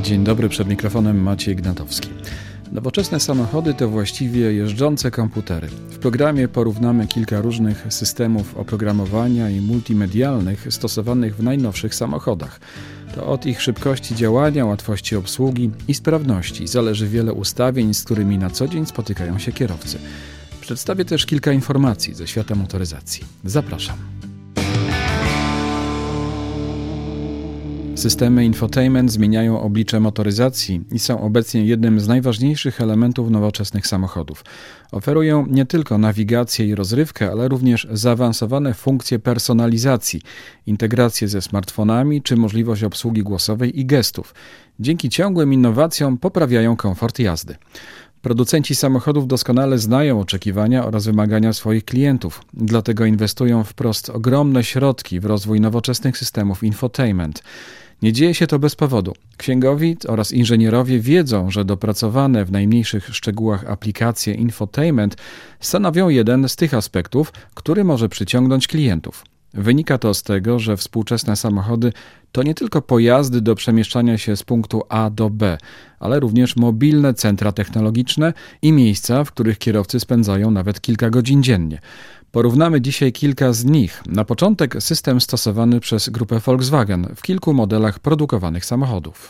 Dzień dobry, przed mikrofonem Maciej Gnatowski. Nowoczesne samochody to właściwie jeżdżące komputery. W programie porównamy kilka różnych systemów oprogramowania i multimedialnych stosowanych w najnowszych samochodach. To od ich szybkości działania, łatwości obsługi i sprawności zależy wiele ustawień, z którymi na co dzień spotykają się kierowcy. Przedstawię też kilka informacji ze świata motoryzacji. Zapraszam. Systemy infotainment zmieniają oblicze motoryzacji i są obecnie jednym z najważniejszych elementów nowoczesnych samochodów. Oferują nie tylko nawigację i rozrywkę, ale również zaawansowane funkcje personalizacji, integrację ze smartfonami czy możliwość obsługi głosowej i gestów. Dzięki ciągłym innowacjom poprawiają komfort jazdy. Producenci samochodów doskonale znają oczekiwania oraz wymagania swoich klientów, dlatego inwestują wprost ogromne środki w rozwój nowoczesnych systemów infotainment. Nie dzieje się to bez powodu. Księgowi oraz inżynierowie wiedzą, że dopracowane w najmniejszych szczegółach aplikacje infotainment stanowią jeden z tych aspektów, który może przyciągnąć klientów. Wynika to z tego, że współczesne samochody to nie tylko pojazdy do przemieszczania się z punktu A do B, ale również mobilne centra technologiczne i miejsca, w których kierowcy spędzają nawet kilka godzin dziennie. Porównamy dzisiaj kilka z nich. Na początek system stosowany przez grupę Volkswagen w kilku modelach produkowanych samochodów.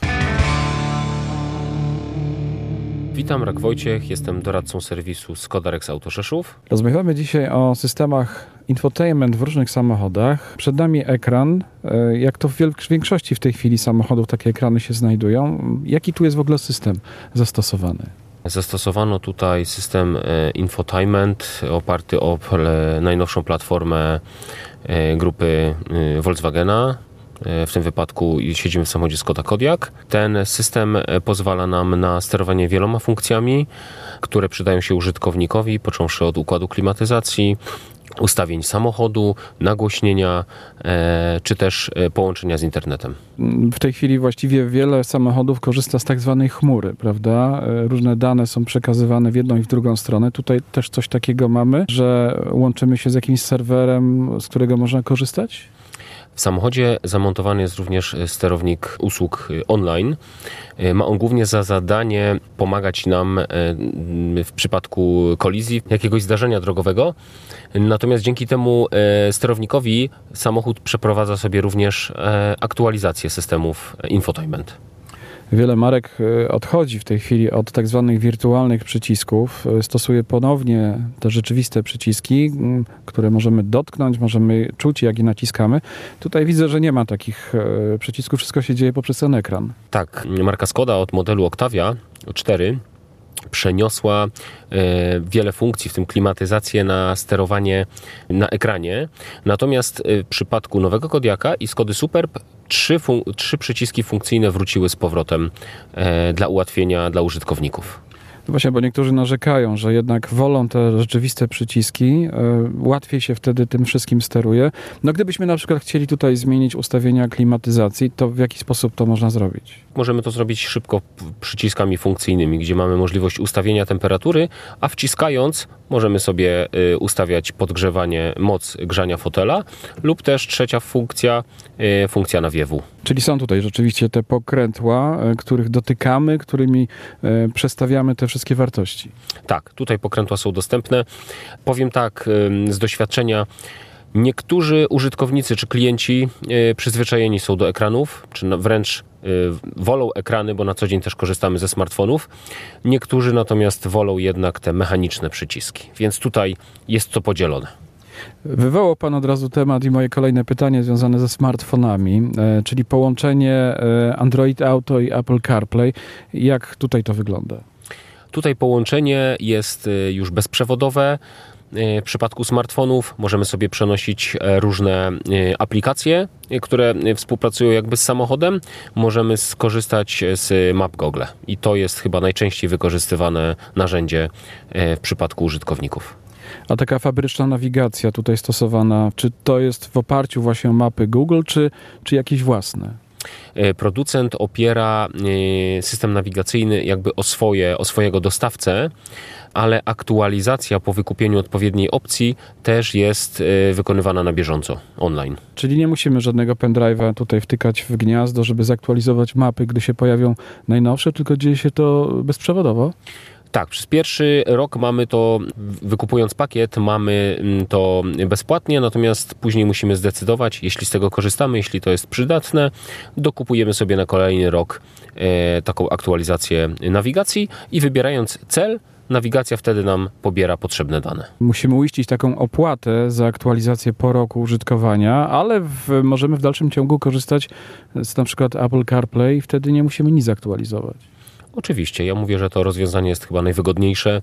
Witam, Rak Wojciech, jestem doradcą serwisu Skoda Rex Auto Rzeszów. Rozmawiamy dzisiaj o systemach infotainment w różnych samochodach. Przed nami ekran. Jak to w większości w tej chwili samochodów takie ekrany się znajdują. Jaki tu jest w ogóle system zastosowany? Zastosowano tutaj system infotainment oparty o najnowszą platformę grupy Volkswagena. W tym wypadku siedzimy w samochodzie Skoda Kodiaq. Ten system pozwala nam na sterowanie wieloma funkcjami, które przydają się użytkownikowi, począwszy od układu klimatyzacji, ustawień samochodu, nagłośnienia, czy też połączenia z internetem. W tej chwili właściwie wiele samochodów korzysta z tak zwanej chmury, prawda? Różne dane są przekazywane w jedną i w drugą stronę. Tutaj też coś takiego mamy, że łączymy się z jakimś serwerem, z którego można korzystać? W samochodzie zamontowany jest również sterownik usług online. Ma on głównie za zadanie pomagać nam w przypadku kolizji, jakiegoś zdarzenia drogowego. Natomiast dzięki temu sterownikowi samochód przeprowadza sobie również aktualizację systemów infotainment. Wiele marek odchodzi w tej chwili od tak zwanych wirtualnych przycisków. Stosuje ponownie te rzeczywiste przyciski, które możemy dotknąć, możemy czuć, jak je naciskamy. Tutaj widzę, że nie ma takich przycisków. Wszystko się dzieje poprzez ten ekran. Tak, marka Skoda od modelu Octavia 4 przeniosła wiele funkcji, w tym klimatyzację na sterowanie na ekranie. Natomiast w przypadku nowego Kodiaqa i Skody Superb trzy przyciski funkcyjne wróciły z powrotem dla ułatwienia dla użytkowników. Właśnie, bo niektórzy narzekają, że jednak wolą te rzeczywiste przyciski, łatwiej się wtedy tym wszystkim steruje. No gdybyśmy na przykład chcieli tutaj zmienić ustawienia klimatyzacji, to w jaki sposób to można zrobić? Możemy to zrobić szybko przyciskami funkcyjnymi, gdzie mamy możliwość ustawienia temperatury, a wciskając możemy sobie ustawiać podgrzewanie, moc grzania fotela lub też trzecia funkcja, funkcja nawiewu. Czyli są tutaj rzeczywiście te pokrętła, których dotykamy, którymi przestawiamy te wszystkie wartości. Tak, tutaj pokrętła są dostępne. Powiem tak, z doświadczenia, niektórzy użytkownicy czy klienci przyzwyczajeni są do ekranów, czy wręcz wolą ekrany, bo na co dzień też korzystamy ze smartfonów. Niektórzy natomiast wolą jednak te mechaniczne przyciski, więc tutaj jest to podzielone. Wywołał Pan od razu temat i moje kolejne pytanie związane ze smartfonami, czyli połączenie Android Auto i Apple CarPlay. Jak tutaj to wygląda? Tutaj połączenie jest już bezprzewodowe. W przypadku smartfonów możemy sobie przenosić różne aplikacje, które współpracują jakby z samochodem. Możemy skorzystać z map Google i to jest chyba najczęściej wykorzystywane narzędzie w przypadku użytkowników. A taka fabryczna nawigacja tutaj stosowana, czy to jest w oparciu właśnie o mapy Google, czy jakieś własne? Producent opiera system nawigacyjny jakby o swojego dostawcę, ale aktualizacja po wykupieniu odpowiedniej opcji też jest wykonywana na bieżąco, online. Czyli nie musimy żadnego pendrive'a tutaj wtykać w gniazdo, żeby zaktualizować mapy, gdy się pojawią najnowsze, tylko dzieje się to bezprzewodowo? Tak, przez pierwszy rok mamy to, wykupując pakiet, mamy to bezpłatnie, natomiast później musimy zdecydować, jeśli z tego korzystamy, jeśli to jest przydatne, dokupujemy sobie na kolejny rok taką aktualizację nawigacji i wybierając cel, nawigacja wtedy nam pobiera potrzebne dane. Musimy uiścić taką opłatę za aktualizację po roku użytkowania, ale możemy w dalszym ciągu korzystać z na przykład Apple CarPlay i wtedy nie musimy nic aktualizować. Oczywiście, ja mówię, że to rozwiązanie jest chyba najwygodniejsze,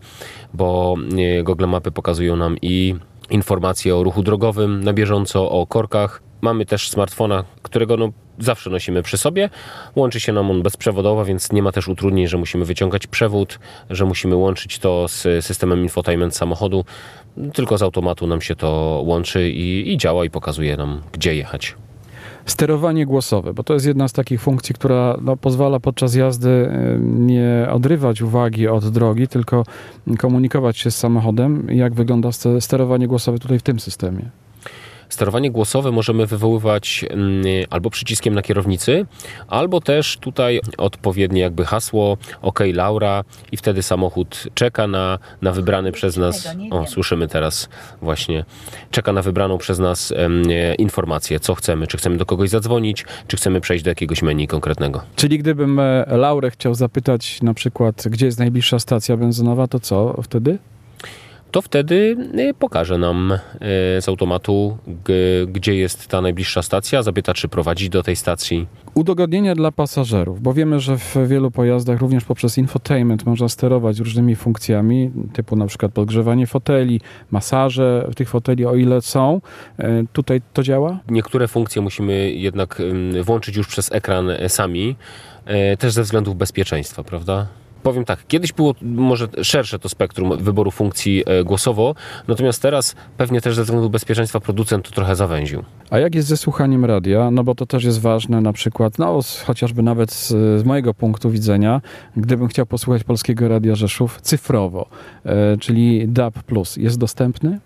bo Google Mapy pokazują nam i informacje o ruchu drogowym na bieżąco, o korkach. Mamy też smartfona, którego zawsze nosimy przy sobie. Łączy się nam on bezprzewodowo, więc nie ma też utrudnień, że musimy wyciągać przewód, że musimy łączyć to z systemem infotainment samochodu. Tylko z automatu nam się to łączy i działa i pokazuje nam, gdzie jechać. Sterowanie głosowe, bo to jest jedna z takich funkcji, która pozwala podczas jazdy nie odrywać uwagi od drogi, tylko komunikować się z samochodem. Jak wygląda sterowanie głosowe tutaj w tym systemie? Sterowanie głosowe możemy wywoływać albo przyciskiem na kierownicy, albo też tutaj odpowiednie jakby hasło OK Laura i wtedy samochód czeka na wybrany przez nas, słyszymy teraz właśnie, czeka na wybraną przez nas informację, co chcemy, czy chcemy do kogoś zadzwonić, czy chcemy przejść do jakiegoś menu konkretnego. Czyli gdybym Laurę chciał zapytać na przykład, gdzie jest najbliższa stacja benzynowa, to co wtedy? To wtedy pokaże nam z automatu, gdzie jest ta najbliższa stacja, zapyta, czy prowadzi do tej stacji. Udogodnienia dla pasażerów, bo wiemy, że w wielu pojazdach również poprzez infotainment można sterować różnymi funkcjami, typu na przykład podgrzewanie foteli, masaże tych foteli, o ile są. Tutaj to działa? Niektóre funkcje musimy jednak włączyć już przez ekran sami, też ze względów bezpieczeństwa, prawda? Powiem tak, kiedyś było może szersze to spektrum wyboru funkcji głosowo, natomiast teraz pewnie też ze względu bezpieczeństwa producent to trochę zawęził. A jak jest ze słuchaniem radia? No bo to też jest ważne, na przykład, chociażby nawet z mojego punktu widzenia, gdybym chciał posłuchać Polskiego Radia Rzeszów cyfrowo, czyli DAB+, jest dostępny?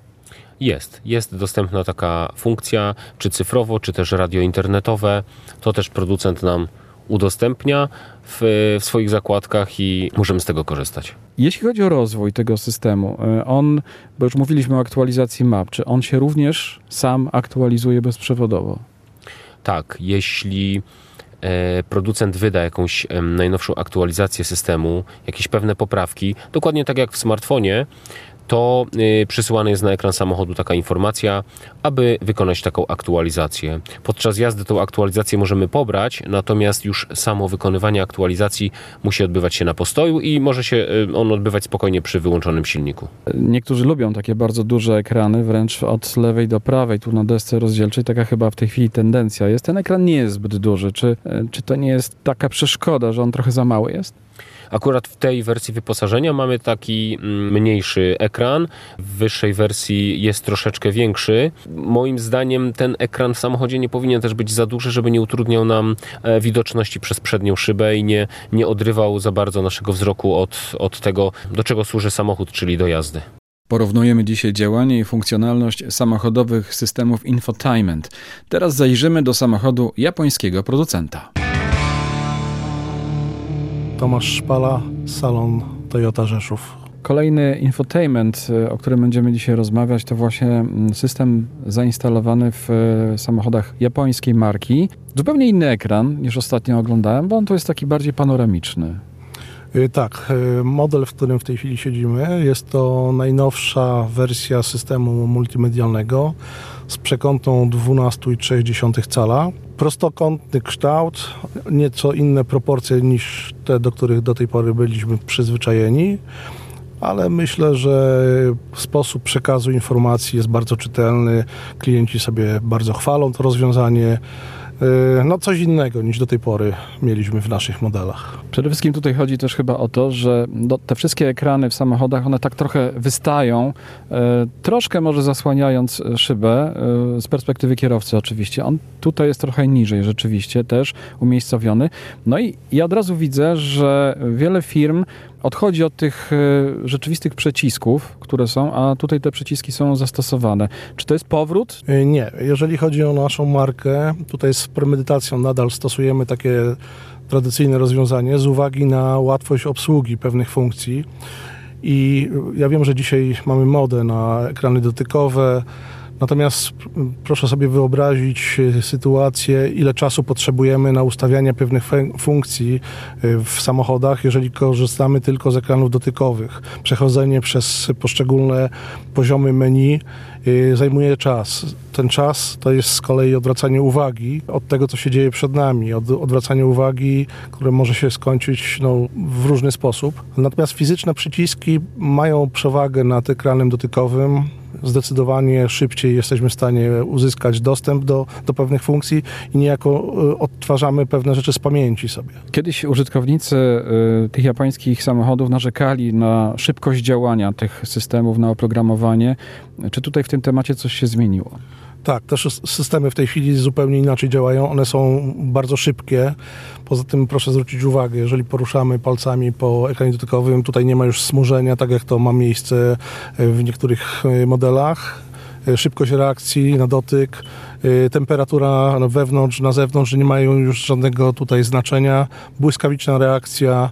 Jest dostępna taka funkcja, czy cyfrowo, czy też radio internetowe. To też producent nam udostępnia w swoich zakładkach i możemy z tego korzystać. Jeśli chodzi o rozwój tego systemu, bo już mówiliśmy o aktualizacji map, czy on się również sam aktualizuje bezprzewodowo? Tak, jeśli producent wyda jakąś najnowszą aktualizację systemu, jakieś pewne poprawki, dokładnie tak jak w smartfonie, to przysyłana jest na ekran samochodu taka informacja, aby wykonać taką aktualizację. Podczas jazdy tą aktualizację możemy pobrać, natomiast już samo wykonywanie aktualizacji musi odbywać się na postoju i może się on odbywać spokojnie przy wyłączonym silniku. Niektórzy lubią takie bardzo duże ekrany, wręcz od lewej do prawej, tu na desce rozdzielczej. Taka chyba w tej chwili tendencja jest. Ten ekran nie jest zbyt duży. Czy to nie jest taka przeszkoda, że on trochę za mały jest? Akurat w tej wersji wyposażenia mamy taki mniejszy ekran. W wyższej wersji jest troszeczkę większy. Moim zdaniem ten ekran w samochodzie nie powinien też być za duży, żeby nie utrudniał nam widoczności przez przednią szybę i nie odrywał za bardzo naszego wzroku od tego, do czego służy samochód, czyli do jazdy. Porównujemy dzisiaj działanie i funkcjonalność samochodowych systemów infotainment. Teraz zajrzymy do samochodu japońskiego producenta. Tomasz Szpala, salon Toyota Rzeszów. Kolejny infotainment, o którym będziemy dzisiaj rozmawiać, to właśnie system zainstalowany w samochodach japońskiej marki. Zupełnie inny ekran niż ostatnio oglądałem, bo on to jest taki bardziej panoramiczny. Tak, model, w którym w tej chwili siedzimy, jest to najnowsza wersja systemu multimedialnego z przekątną 12,3 cala. Prostokątny kształt, nieco inne proporcje niż te, do których do tej pory byliśmy przyzwyczajeni, ale myślę, że sposób przekazu informacji jest bardzo czytelny. Klienci sobie bardzo chwalą to rozwiązanie. No coś innego niż do tej pory mieliśmy w naszych modelach. Przede wszystkim tutaj chodzi też chyba o to, że te wszystkie ekrany w samochodach, one tak trochę wystają, troszkę może zasłaniając szybę, z perspektywy kierowcy oczywiście. On tutaj jest trochę niżej rzeczywiście też umiejscowiony. No i ja od razu widzę, że wiele firm odchodzi od tych rzeczywistych przycisków, które są, a tutaj te przyciski są zastosowane. Czy to jest powrót? Nie. Jeżeli chodzi o naszą markę, tutaj z premedytacją nadal stosujemy takie tradycyjne rozwiązanie z uwagi na łatwość obsługi pewnych funkcji. I ja wiem, że dzisiaj mamy modę na ekrany dotykowe, natomiast proszę sobie wyobrazić sytuację, ile czasu potrzebujemy na ustawianie pewnych funkcji w samochodach, jeżeli korzystamy tylko z ekranów dotykowych. Przechodzenie przez poszczególne poziomy menu zajmuje czas. Ten czas to jest z kolei odwracanie uwagi od tego, co się dzieje przed nami, odwracanie uwagi, które może się skończyć w różny sposób. Natomiast fizyczne przyciski mają przewagę nad ekranem dotykowym. Zdecydowanie szybciej jesteśmy w stanie uzyskać dostęp do pewnych funkcji i niejako odtwarzamy pewne rzeczy z pamięci sobie. Kiedyś użytkownicy tych japońskich samochodów narzekali na szybkość działania tych systemów, na oprogramowanie. Czy tutaj w tym temacie coś się zmieniło? Tak, też systemy w tej chwili zupełnie inaczej działają. One są bardzo szybkie. Poza tym proszę zwrócić uwagę, jeżeli poruszamy palcami po ekranie dotykowym, tutaj nie ma już smużenia, tak jak to ma miejsce w niektórych modelach. Szybkość reakcji na dotyk, temperatura wewnątrz, na zewnątrz nie mają już żadnego tutaj znaczenia. Błyskawiczna reakcja,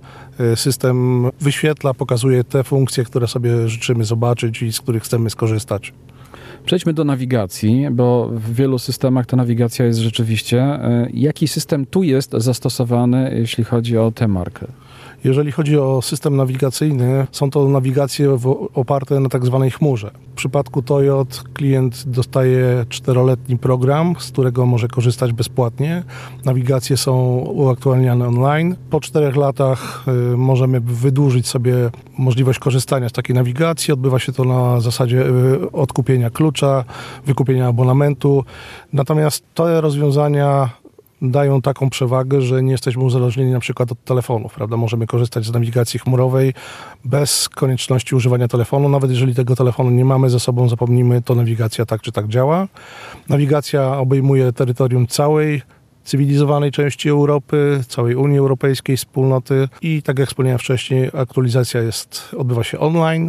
system wyświetla, pokazuje te funkcje, które sobie życzymy zobaczyć i z których chcemy skorzystać. Przejdźmy do nawigacji, bo w wielu systemach ta nawigacja jest rzeczywiście. Jaki system tu jest zastosowany, jeśli chodzi o tę markę? Jeżeli chodzi o system nawigacyjny, są to nawigacje oparte na tak zwanej chmurze. W przypadku Toyota klient dostaje 4-letni program, z którego może korzystać bezpłatnie. Nawigacje są uaktualniane online. Po 4 latach możemy wydłużyć sobie możliwość korzystania z takiej nawigacji. Odbywa się to na zasadzie odkupienia klucza, wykupienia abonamentu. Natomiast te rozwiązania dają taką przewagę, że nie jesteśmy uzależnieni na przykład od telefonów, prawda? Możemy korzystać z nawigacji chmurowej bez konieczności używania telefonu. Nawet jeżeli tego telefonu nie mamy ze sobą, zapomnimy, to nawigacja tak czy tak działa. Nawigacja obejmuje terytorium całej cywilizowanej części Europy, całej Unii Europejskiej, wspólnoty i tak jak wspomniałem wcześniej, aktualizacja odbywa się online.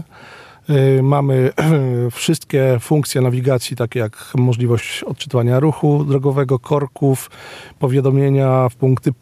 Mamy wszystkie funkcje nawigacji, takie jak możliwość odczytywania ruchu drogowego, korków, powiadomienia w punkty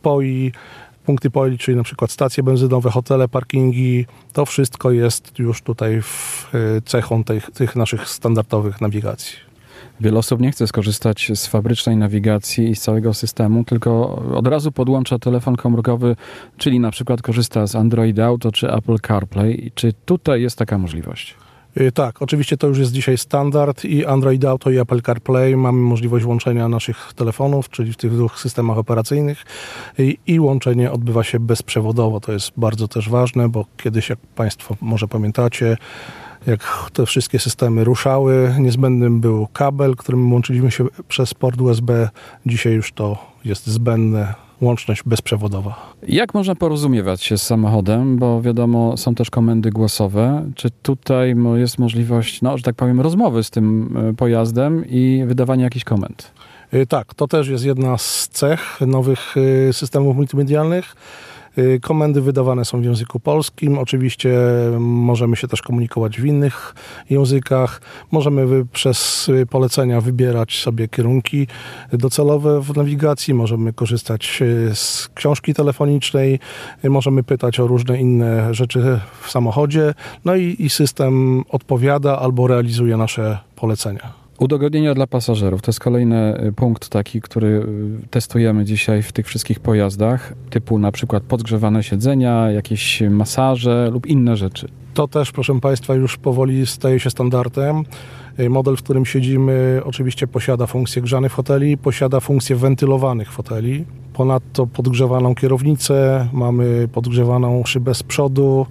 POI, czyli na przykład stacje benzynowe, hotele, parkingi. To wszystko jest już tutaj cechą tych naszych standardowych nawigacji. Wiele osób nie chce skorzystać z fabrycznej nawigacji i z całego systemu, tylko od razu podłącza telefon komórkowy, czyli na przykład korzysta z Android Auto czy Apple CarPlay. Czy tutaj jest taka możliwość? Tak, oczywiście to już jest dzisiaj standard i Android Auto i Apple CarPlay. Mamy możliwość łączenia naszych telefonów, czyli w tych 2 systemach operacyjnych i łączenie odbywa się bezprzewodowo. To jest bardzo też ważne, bo kiedyś, jak Państwo może pamiętacie, jak te wszystkie systemy ruszały, niezbędnym był kabel, którym łączyliśmy się przez port USB. Dzisiaj już to jest zbędne, łączność bezprzewodowa. Jak można porozumiewać się z samochodem, bo wiadomo, są też komendy głosowe. Czy tutaj jest możliwość, że tak powiem, rozmowy z tym pojazdem i wydawania jakichś komend? Tak, to też jest jedna z cech nowych systemów multimedialnych. Komendy wydawane są w języku polskim. Oczywiście możemy się też komunikować w innych językach. Możemy przez polecenia wybierać sobie kierunki docelowe w nawigacji. Możemy korzystać z książki telefonicznej. Możemy pytać o różne inne rzeczy w samochodzie. No i system odpowiada albo realizuje nasze polecenia. Udogodnienia dla pasażerów. To jest kolejny punkt taki, który testujemy dzisiaj w tych wszystkich pojazdach, typu na przykład podgrzewane siedzenia, jakieś masaże lub inne rzeczy. To też, proszę Państwa, już powoli staje się standardem. Model, w którym siedzimy, oczywiście posiada funkcję grzanych foteli, posiada funkcję wentylowanych foteli. Ponadto podgrzewaną kierownicę, mamy podgrzewaną szybę z przodu,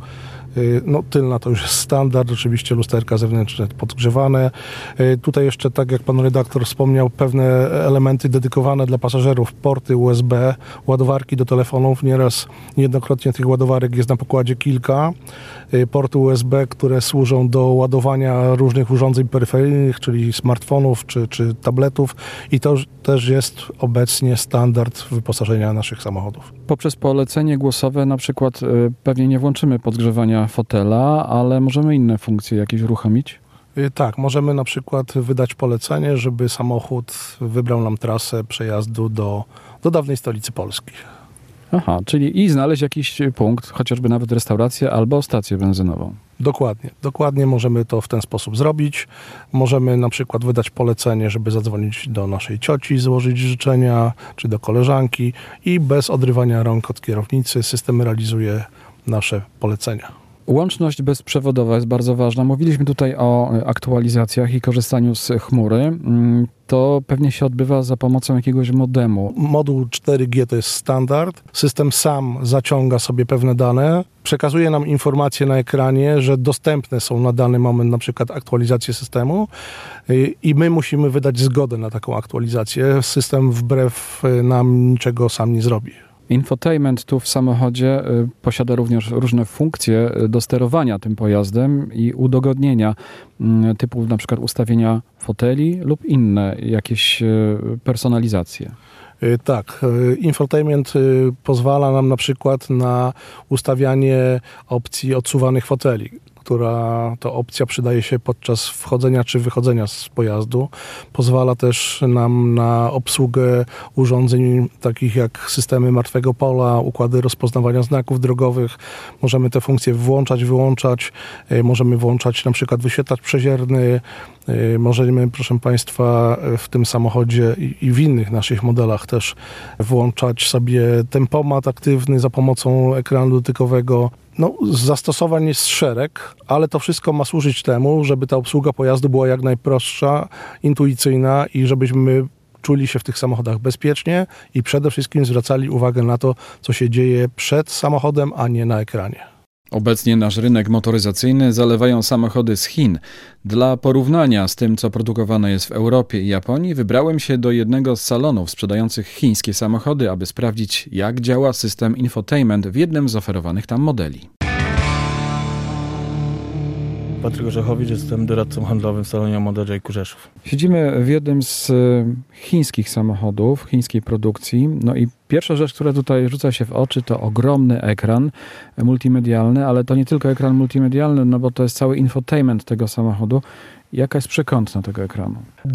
No, tylna to już jest standard, oczywiście lusterka zewnętrzne podgrzewane. Tutaj jeszcze, tak jak pan redaktor wspomniał, pewne elementy dedykowane dla pasażerów, porty USB, ładowarki do telefonów. Niejednokrotnie tych ładowarek jest na pokładzie kilka. Porty USB, które służą do ładowania różnych urządzeń peryferyjnych, czyli smartfonów czy tabletów, i to też jest obecnie standard wyposażenia naszych samochodów. Poprzez polecenie głosowe na przykład pewnie nie włączymy podgrzewania fotela, ale możemy inne funkcje jakieś uruchomić? Tak, możemy na przykład wydać polecenie, żeby samochód wybrał nam trasę przejazdu do dawnej stolicy Polski. Aha, czyli i znaleźć jakiś punkt, chociażby nawet restaurację albo stację benzynową. Dokładnie możemy to w ten sposób zrobić. Możemy na przykład wydać polecenie, żeby zadzwonić do naszej cioci, złożyć życzenia, czy do koleżanki, i bez odrywania rąk od kierownicy system realizuje nasze polecenia. Łączność bezprzewodowa jest bardzo ważna. Mówiliśmy tutaj o aktualizacjach i korzystaniu z chmury. To pewnie się odbywa za pomocą jakiegoś modemu. Moduł 4G to jest standard. System sam zaciąga sobie pewne dane, przekazuje nam informacje na ekranie, że dostępne są na dany moment na przykład aktualizacje systemu, i my musimy wydać zgodę na taką aktualizację. System wbrew nam niczego sam nie zrobi. Infotainment tu w samochodzie posiada również różne funkcje do sterowania tym pojazdem i udogodnienia, typu na przykład ustawienia foteli lub inne jakieś personalizacje. Tak, infotainment pozwala nam na przykład na ustawianie opcji odsuwanych foteli, która to opcja przydaje się podczas wchodzenia czy wychodzenia z pojazdu. Pozwala też nam na obsługę urządzeń takich jak systemy martwego pola, układy rozpoznawania znaków drogowych. Możemy te funkcje włączać, wyłączać. Możemy włączać na przykład wyświetlacz przezierny. Możemy, proszę Państwa, w tym samochodzie i w innych naszych modelach też włączać sobie tempomat aktywny za pomocą ekranu dotykowego. No, zastosowań jest szereg, ale to wszystko ma służyć temu, żeby ta obsługa pojazdu była jak najprostsza, intuicyjna i żebyśmy czuli się w tych samochodach bezpiecznie i przede wszystkim zwracali uwagę na to, co się dzieje przed samochodem, a nie na ekranie. Obecnie nasz rynek motoryzacyjny zalewają samochody z Chin. Dla porównania z tym, co produkowane jest w Europie i Japonii, wybrałem się do jednego z salonów sprzedających chińskie samochody, aby sprawdzić, jak działa system infotainment w jednym z oferowanych tam modeli. Patryk Orzechowicz, jestem doradcą handlowym w salonie Mondial J. Rzeszów. Siedzimy w jednym z chińskich samochodów, chińskiej produkcji. No i pierwsza rzecz, która tutaj rzuca się w oczy, to ogromny ekran multimedialny, ale to nie tylko ekran multimedialny, no bo to jest cały infotainment tego samochodu. Jaka jest przekątna tego ekranu?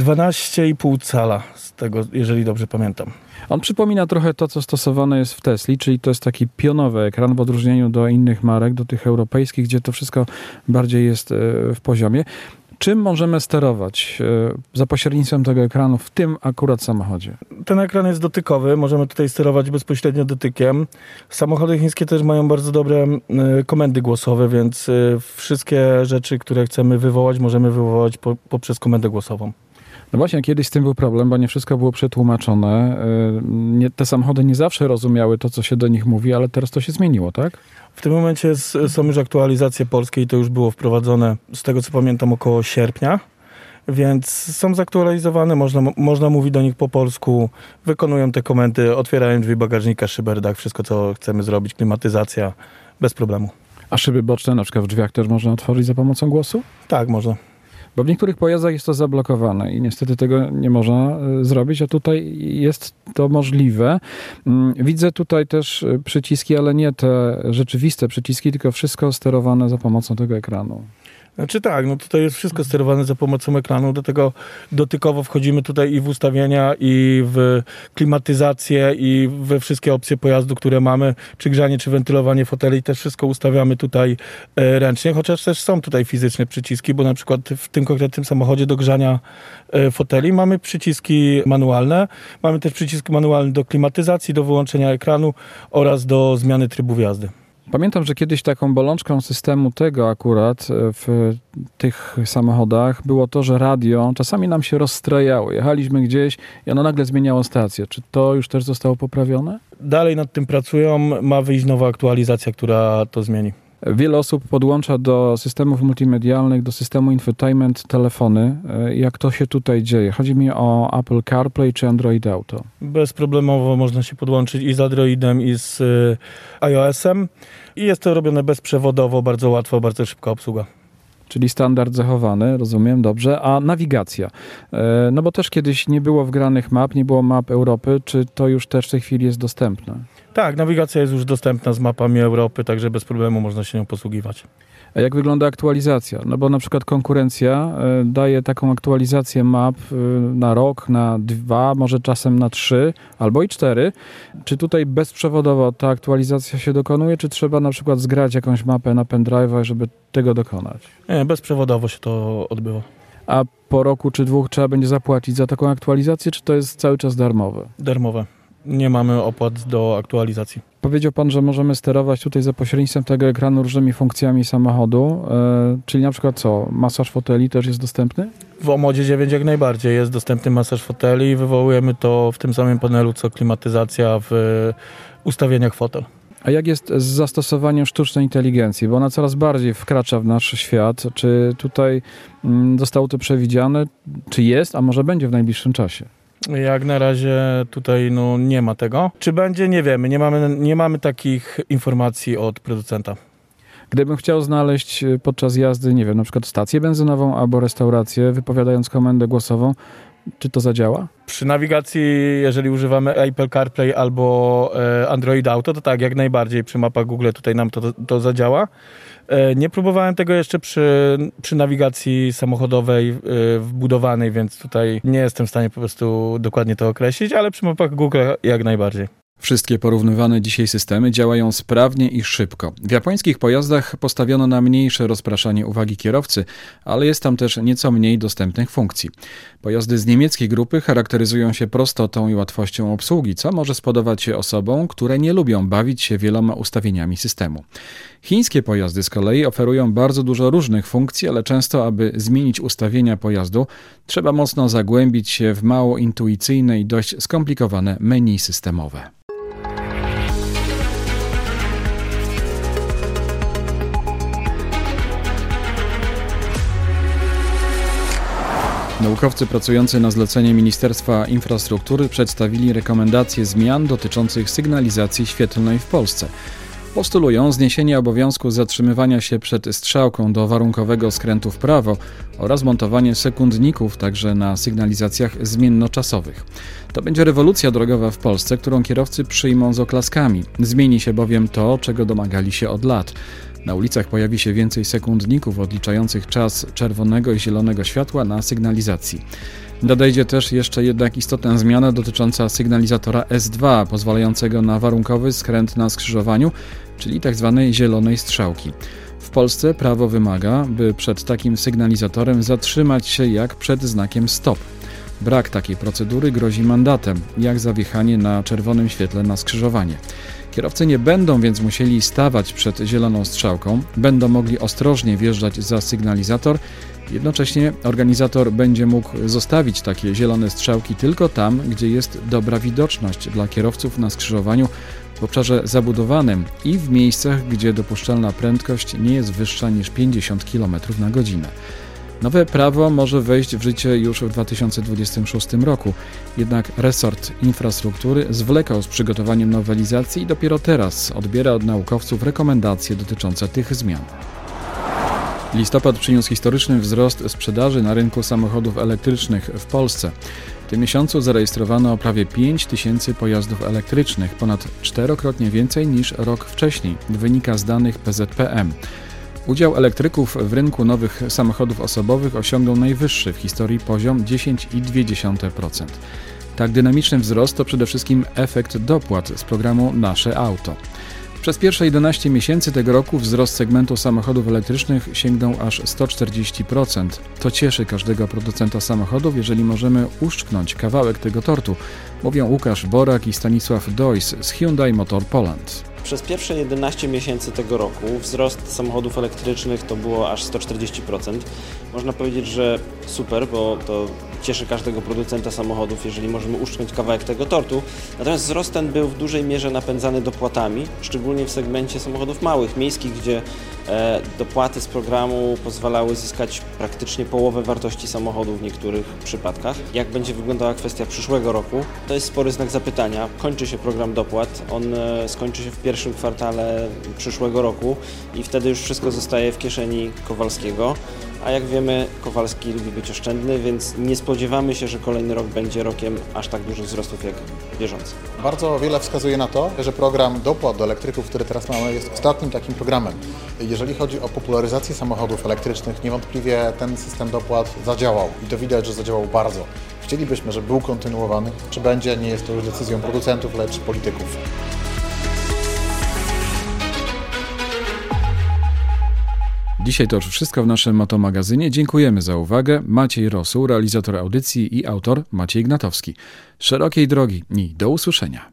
12,5 cala z tego, jeżeli dobrze pamiętam. On przypomina trochę to, co stosowane jest w Tesli, czyli to jest taki pionowy ekran w odróżnieniu do innych marek, do tych europejskich, gdzie to wszystko bardziej jest w poziomie. Czym możemy sterować za pośrednictwem tego ekranu w tym akurat samochodzie? Ten ekran jest dotykowy, możemy tutaj sterować bezpośrednio dotykiem. Samochody chińskie też mają bardzo dobre komendy głosowe, więc wszystkie rzeczy, które chcemy wywołać, możemy wywołać poprzez komendę głosową. No właśnie, kiedyś z tym był problem, bo nie wszystko było przetłumaczone. Te samochody nie zawsze rozumiały to, co się do nich mówi, ale teraz to się zmieniło, tak? W tym momencie są już aktualizacje polskie i to już było wprowadzone, z tego co pamiętam, około sierpnia. Więc są zaktualizowane, można mówić do nich po polsku, wykonują te komendy, otwierają drzwi bagażnika, szyber, dach, wszystko co chcemy zrobić, klimatyzacja, bez problemu. A szyby boczne na przykład w drzwiach też można otworzyć za pomocą głosu? Tak, można. Bo w niektórych pojazdach jest to zablokowane i niestety tego nie można zrobić, a tutaj jest to możliwe. Widzę tutaj też przyciski, ale nie te rzeczywiste przyciski, tylko wszystko sterowane za pomocą tego ekranu. Znaczy tak, no tutaj jest wszystko sterowane za pomocą ekranu, do tego dotykowo wchodzimy tutaj i w ustawienia, i w klimatyzację, i we wszystkie opcje pojazdu, które mamy, czy grzanie, czy wentylowanie foteli, też wszystko ustawiamy tutaj ręcznie, chociaż też są tutaj fizyczne przyciski, bo na przykład w tym konkretnym samochodzie do grzania foteli mamy przyciski manualne, mamy też przycisk manualny do klimatyzacji, do wyłączenia ekranu oraz do zmiany trybu jazdy. Pamiętam, że kiedyś taką bolączką systemu tego akurat w tych samochodach było to, że radio czasami nam się rozstrajało. Jechaliśmy gdzieś i ono nagle zmieniało stację. Czy to już też zostało poprawione? Dalej nad tym pracują, ma wyjść nowa aktualizacja, która to zmieni. Wiele osób podłącza do systemów multimedialnych, do systemu infotainment telefony. Jak to się tutaj dzieje? Chodzi mi o Apple CarPlay czy Android Auto. Bezproblemowo można się podłączyć i z Androidem, i z iOS-em. I jest to robione bezprzewodowo, bardzo łatwo, bardzo szybka obsługa. Czyli standard zachowany, rozumiem, dobrze. A nawigacja? No bo też kiedyś nie było wgranych map, nie było map Europy. Czy to już też w tej chwili jest dostępne? Tak, nawigacja jest już dostępna z mapami Europy, także bez problemu można się nią posługiwać. A jak wygląda aktualizacja? No bo na przykład konkurencja daje taką aktualizację map na rok, na 2, może czasem na 3 albo i 4. Czy tutaj bezprzewodowo ta aktualizacja się dokonuje, czy trzeba na przykład zgrać jakąś mapę na pendrive'a, żeby tego dokonać? Nie, bezprzewodowo się to odbywa. A po roku czy 2 trzeba będzie zapłacić za taką aktualizację, czy to jest cały czas darmowe? Darmowe. Nie mamy opłat do aktualizacji. Powiedział pan, że możemy sterować tutaj za pośrednictwem tego ekranu różnymi funkcjami samochodu, czyli na przykład co, masaż foteli też jest dostępny? W Omodzie 9 jak najbardziej jest dostępny masaż foteli i wywołujemy to w tym samym panelu co klimatyzacja w ustawieniach fotel. A jak jest z zastosowaniem sztucznej inteligencji? Bo ona coraz bardziej wkracza w nasz świat. Czy tutaj zostało to przewidziane? Czy jest, a może będzie w najbliższym czasie? Jak na razie tutaj nie ma tego. Czy będzie? Nie wiemy. Nie mamy takich informacji od producenta. Gdybym chciał znaleźć podczas jazdy, nie wiem, na przykład stację benzynową albo restaurację, wypowiadając komendę głosową, czy to zadziała? Przy nawigacji, jeżeli używamy Apple CarPlay albo Android Auto, to tak, jak najbardziej przy mapach Google tutaj nam to zadziała. Nie próbowałem tego jeszcze przy nawigacji samochodowej wbudowanej, więc tutaj nie jestem w stanie po prostu dokładnie to określić, ale przy mapach Google jak najbardziej. Wszystkie porównywane dzisiaj systemy działają sprawnie i szybko. W japońskich pojazdach postawiono na mniejsze rozpraszanie uwagi kierowcy, ale jest tam też nieco mniej dostępnych funkcji. Pojazdy z niemieckiej grupy charakteryzują się prostotą i łatwością obsługi, co może spodobać się osobom, które nie lubią bawić się wieloma ustawieniami systemu. Chińskie pojazdy z kolei oferują bardzo dużo różnych funkcji, ale często, aby zmienić ustawienia pojazdu, trzeba mocno zagłębić się w mało intuicyjne i dość skomplikowane menu systemowe. Naukowcy pracujący na zlecenie Ministerstwa Infrastruktury przedstawili rekomendacje zmian dotyczących sygnalizacji świetlnej w Polsce. Postulują zniesienie obowiązku zatrzymywania się przed strzałką do warunkowego skrętu w prawo oraz montowanie sekundników także na sygnalizacjach zmiennoczasowych. To będzie rewolucja drogowa w Polsce, którą kierowcy przyjmą z oklaskami. Zmieni się bowiem to, czego domagali się od lat. Na ulicach pojawi się więcej sekundników odliczających czas czerwonego i zielonego światła na sygnalizacji. Nadejdzie też jeszcze jednak istotna zmiana dotycząca sygnalizatora S2, pozwalającego na warunkowy skręt na skrzyżowaniu, czyli tzw. zielonej strzałki. W Polsce prawo wymaga, by przed takim sygnalizatorem zatrzymać się jak przed znakiem stop. Brak takiej procedury grozi mandatem, jak za wjechanie na czerwonym świetle na skrzyżowanie. Kierowcy nie będą więc musieli stawać przed zieloną strzałką, będą mogli ostrożnie wjeżdżać za sygnalizator. Jednocześnie organizator będzie mógł zostawić takie zielone strzałki tylko tam, gdzie jest dobra widoczność dla kierowców na skrzyżowaniu w obszarze zabudowanym i w miejscach, gdzie dopuszczalna prędkość nie jest wyższa niż 50 km na godzinę. Nowe prawo może wejść w życie już w 2026 roku, jednak resort infrastruktury zwlekał z przygotowaniem nowelizacji i dopiero teraz odbiera od naukowców rekomendacje dotyczące tych zmian. Listopad przyniósł historyczny wzrost sprzedaży na rynku samochodów elektrycznych w Polsce. W tym miesiącu zarejestrowano prawie 5 000 pojazdów elektrycznych, ponad 4-krotnie więcej niż rok wcześniej, wynika z danych PZPM. Udział elektryków w rynku nowych samochodów osobowych osiągnął najwyższy w historii poziom 10,2%. Tak dynamiczny wzrost to przede wszystkim efekt dopłat z programu Nasze Auto. Przez pierwsze 11 miesięcy tego roku wzrost segmentu samochodów elektrycznych sięgnął aż 140%. To cieszy każdego producenta samochodów, jeżeli możemy uszczknąć kawałek tego tortu, mówią Łukasz Borak i Stanisław Dojs z Hyundai Motor Poland. Przez pierwsze 11 miesięcy tego roku wzrost samochodów elektrycznych to było aż 140%. Można powiedzieć, że super, bo to cieszy każdego producenta samochodów, jeżeli możemy uszczknąć kawałek tego tortu. Natomiast wzrost ten był w dużej mierze napędzany dopłatami, szczególnie w segmencie samochodów małych, miejskich, gdzie dopłaty z programu pozwalały zyskać praktycznie połowę wartości samochodu w niektórych przypadkach. Jak będzie wyglądała kwestia przyszłego roku? To jest spory znak zapytania. Kończy się program dopłat, on skończy się w pierwszym kwartale przyszłego roku i wtedy już wszystko zostaje w kieszeni Kowalskiego. A jak wiemy, Kowalski lubi być oszczędny, więc nie spodziewamy się, że kolejny rok będzie rokiem aż tak dużych wzrostów jak bieżący. Bardzo wiele wskazuje na to, że program dopłat do elektryków, który teraz mamy, jest ostatnim takim programem. Jeżeli chodzi o popularyzację samochodów elektrycznych, niewątpliwie ten system dopłat zadziałał i to widać, że zadziałał bardzo. Chcielibyśmy, żeby był kontynuowany. Czy będzie, nie jest to już decyzją producentów, lecz polityków. Dzisiaj to już wszystko w naszym Motomagazynie. Dziękujemy za uwagę. Maciej Rosuł, realizator audycji i autor Maciej Gnatowski. Szerokiej drogi i do usłyszenia.